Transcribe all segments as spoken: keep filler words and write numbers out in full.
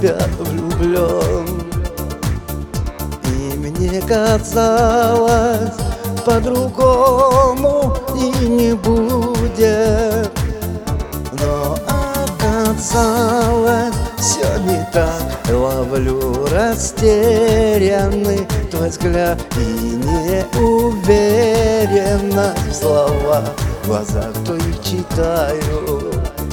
тебя влюблен. И мне казалось, по-другому и не будет, но оказалось, все не так. Ловлю растерянный твой взгляд и неуверенно в словах, в глазах, кто их читаю.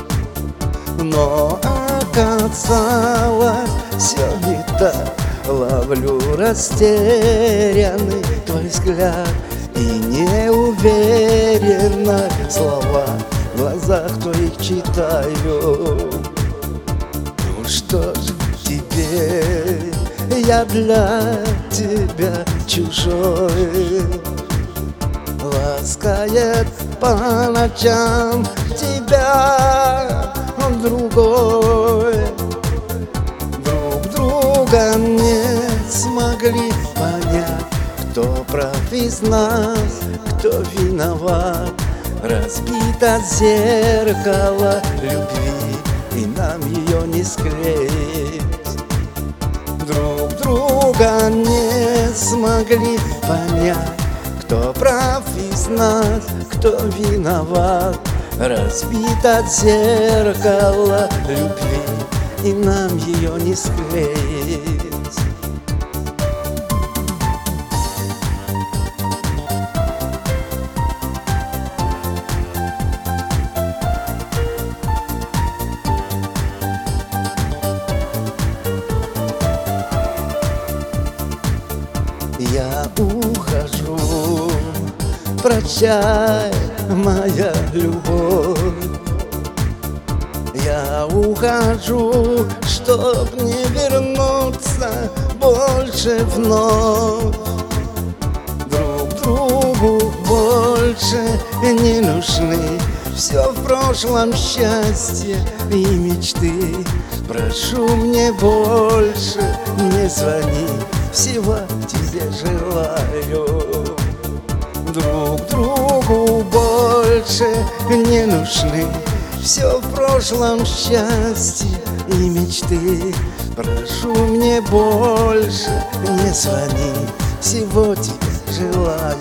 Но оказалось, все не так. Ловлю растерянный твой взгляд и неуверенно слова в глазах твоих читаю. Ну что ж, теперь я для тебя чужой, ласкает по ночам тебя другой. Друг друга не смогли понять, кто прав из нас, кто виноват. Разбито зеркало любви, и нам ее не склеить. Друг друга не смогли понять, кто прав из нас, кто виноват. Разбито зеркало любви, и нам ее не склеить. Я ухожу, прощай, моя любовь. Я ухожу, чтоб не вернуться больше вновь. Друг другу больше не нужны все в прошлом счастье и мечты. Прошу, мне больше не звони, всего тебе желаю. Друг другу больше не нужны все в прошлом счастье и мечты. Прошу, мне больше не звони, всего тебе желаю.